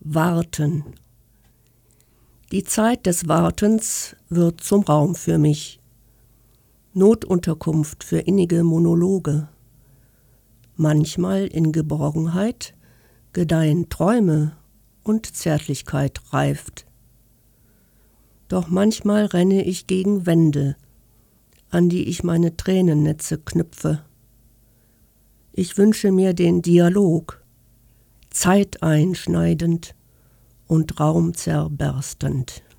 Warten. Die Zeit des Wartens wird zum Raum für mich. Notunterkunft für innige Monologe. Manchmal in Geborgenheit gedeihen Träume und Zärtlichkeit reift. Doch manchmal renne ich gegen Wände, an die ich meine Tränennetze knüpfe. Ich wünsche mir den Dialog, zeiteinschneidend und raumzerberstend.